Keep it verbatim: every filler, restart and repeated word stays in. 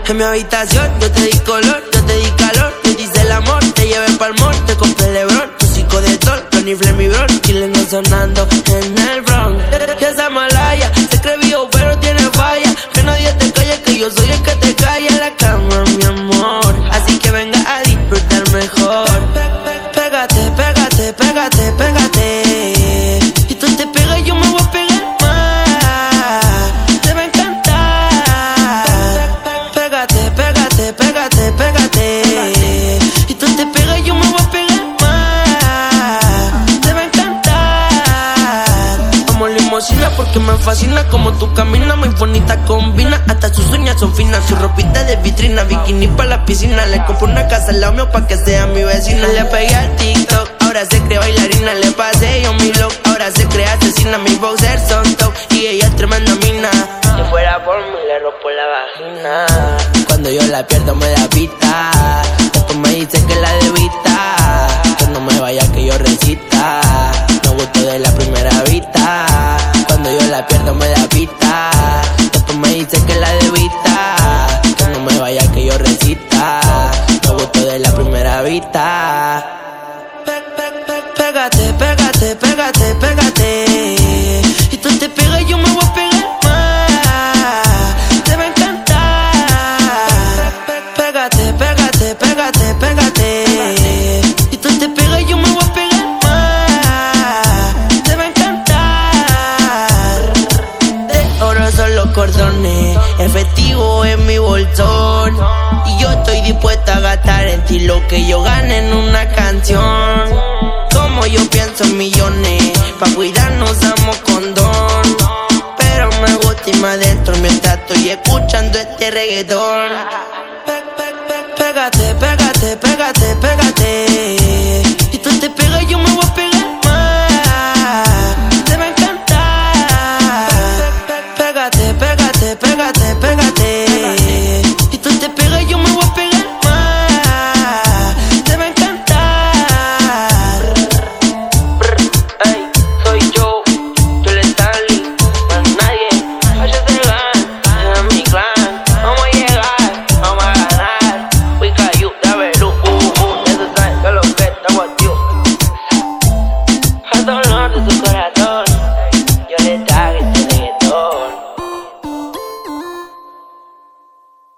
En mi habitación yo te di color, yo te di calor, te hice el amor, te llevé pa'l mall, te compré el Lebron, tu psico de tol, Tony Flemmy Bron, chileno sonando en el Bronx. Y esa malaya se cree vivo pero tiene falla, que nadie te calle, que yo soy el que te calla en la cama, mi amor. Así que venga a disfrutar mejor. Pégate, pégate, pégate, pégate. Y tú te pegas y yo me voy a pegar más. Te va a encantar. Pégate, pégate, pégate, pégate. Y tú te pegas y yo me voy a pegar más. Te va a encantar. Vamos limosina porque me fascina como tú caminas, muy bonita combina. Hasta sus uñas son finas, su ropita de vitrina, bikini pa' la piscina. Le compro una casa al lado mío pa' que sea mi vecina. Le pegué al TikTok, ahora se cree bailarina. Le pasé yo mi look, ahora se cree asesina. Mis boxers son top y ella es tremenda mina. Si fuera por mí le rompo la vagina. Cuando yo la pierdo me da pita. Después me dice que la debita, que no me vaya que yo recita. Me gustó de la primera vista. Cuando yo la pierdo me da pita. Después me dice que la debita, que no me vaya que yo recita. Me gustó de la primera vista. Pégate, pégate, pégate, pégate. Y tú te pegas y yo me voy a pegar más. Te va a encantar. Pégate, pégate, pégate, pégate. Y tú te pegas y yo me voy a pegar más. Te va a encantar. De oro son los cordones, efectivo en mi bolsón. Y yo estoy dispuesta a gastar en ti lo que yo gane en una canción. Como yo pienso en millones, pa' cuidarnos damos condón. Pero me gusta irme adentro mientras estoy escuchando este reggaetón. Pégate, pégate, pégate, pégate. Y tú te pegas y yo me voy a pegar más.